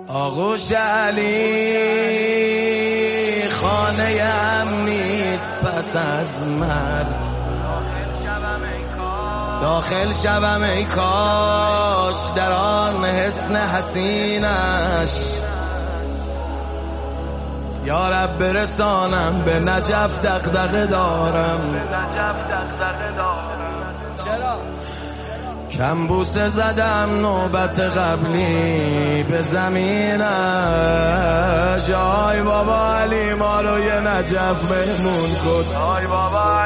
آغوش علی خانه ام نیست پس از مرگ، داخل شوم ای کاش در آن حسن حسینش، یا رب برسانم به نجف دغدغه دارم. چرا؟ کم بوسه زدم نوبت قبلی به زمینش، آی بابا علی ما رو یه نجف مهمون کن. آی بابا